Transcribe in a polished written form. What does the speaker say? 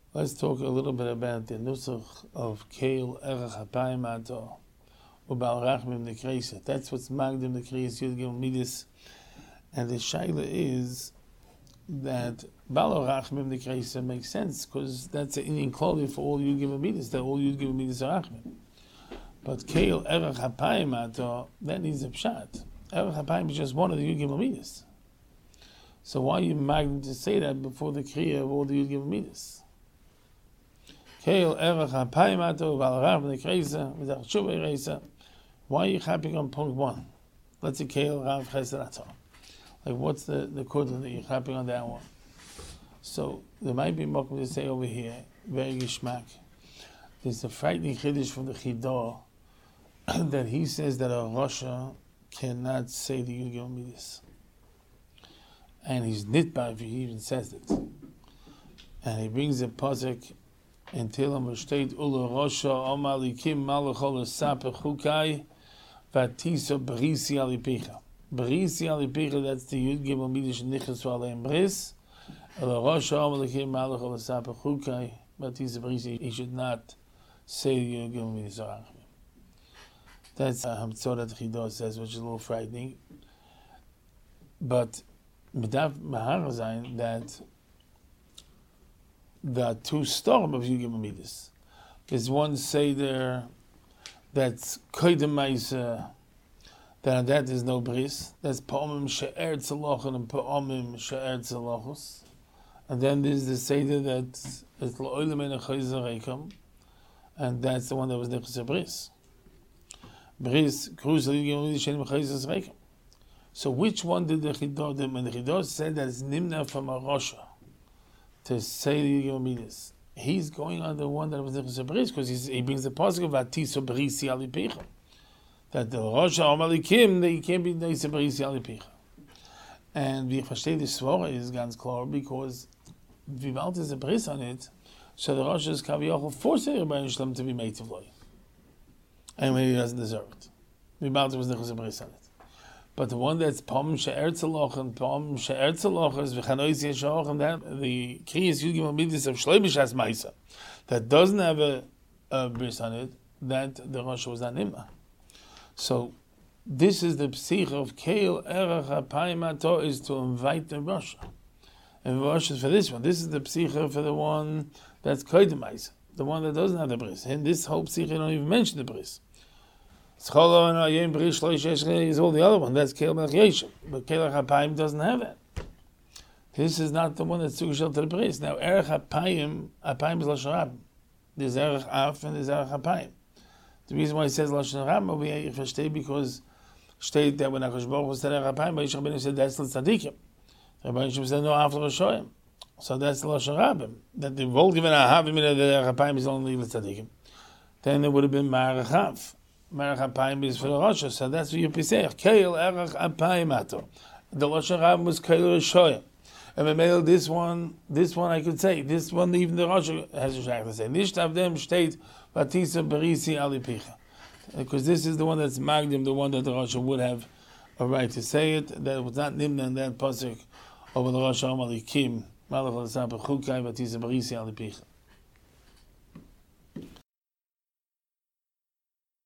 Let's talk a little bit about the nusach of Keil Erech Hapayim Ato Ubal Rachmim Nekreisa. That's what's Magdim Nekreis Yud Gimel Midis. And the shaila is that Balo Rachmim Nekreisa makes sense because that's an Indian clothing for all Yud Gimel Midis, that all Yud Gimel Midis are Rachmim. But Keil Erech Hapayim Ato, that needs a pshat. Erech Hapayim is just one of the Yud Gimel Midis. So why are you Magdim to say that before the Kriya of all the Yud Gimel Midis? Keil Erech Hapayim Ato Ubal Rachmim Nekreisa V'zach Shuvah Reisa. Why are you happy on point one? Let's say Keil Rav Chesed Ato. Like, what's the kudra that you're happy on that one? So there might be more to say over here, very gishmak. There's a frightening chiddush from the Chidah that he says that a Rasha cannot say the Yud Gimel Midis, and he's nitba if he even says it. And he brings a pasuk in Tehillim V'shteit Ula Rasha Omar Likim Malachol Esaper Chukai Vatiso Brisi Alipicha. Brisi Alipicha, that's the Yud Gimel Midis Nichas V'aleim Bris. Ula Rasha Omar Likim Malachol Esaper Chukai Vatiso Brisi. He should not say the Yud Gimel Midis Arachmim. That's Hamtzor that Chidah says, which is a little frightening. But Medav Maharazain that the two storm of Yud Gimel Midis. There's one Seder that's Koydem Maisa, that is no bris. That's Pa'omim She'er Tzalochan and Pa'omim She'er Tzalochos. And then there's the Seder that's L'oilem En HaChoyzer Reikom, and that's the one that was Nechus Bris. Bris, Kruz Yud Gimel Midis She'en HaChoyzer Reikom. So which one did the Chidah do? And the Chidah said that it's Nimna from a Rasha to say the Yud Gimel Midis. He's going on the one that was Nechus Bris because he brings the pasuk of Atiso Brisi Alipicha. That the Rasha Omalikim, they can't be Nechus Brisi Alipicha. And we verstehen the Svara is ganz klar because Vivalt is a bris on it, so the Rasha is Kaviyachol forcing everybody in Shlem to be made of loy. And when he doesn't deserve it. Vivalt was Nechus Bris on it. But the one that's Pom She'er Tzaloch and Pom She'er Tzaloch is V'chanois Yeshach, and that the Kriyas Yud Gimel Midis of Shleibish Has Maisa that doesn't have a bris on it, that the Rasha was not Nimma. So this is the psich of Keil Erech Hapayim Ato, is to invite the Rasha. And Rasha is for this one. This is the psich for the one that's Koydem Maisa, the one that doesn't have the bris. And this whole psich don't even mention the bris. Scholo and Ayim Bris Shloish is all the other one. That's Keil Melech Yeshem. But Keil Erech Hapayim doesn't have it. This is not the one that's Tzugushel to the Bris. Now, Erech Hapayim is Lashon Rabbim. There's Erech Af and there's Erech Hapayim. The reason why he says Lashon Rabbim, we verstehen because state that when HaKadosh Baruch Hu said Erech Hapayim, Yishach Benu said that's l'tzadikim. Rabbi Yishach said no after Rashoyim. So that's Lashon Rabbim. That the world given Ahavim in the Erech Hapayim is only l'tzadikim. Then it would have been Ma'arech Av. Merech Hapayim is for the Rasha, so that's what you say. Keil Erech Hapayim Ato. The Lashon Rabbim was Keil Rishoyim. And Memel, this one I could say. This one even the Rasha has a shayach to say. Nisht Avdem Shteit Vatisa Berisi Alipicha. Because this is the one that's Magdim, the one that the Rasha would have a right to say it. That was not Nimna in that pasuk over the Rasha Amalikim. Malach Al Saper Chukai Vatisa Berisi Alipicha.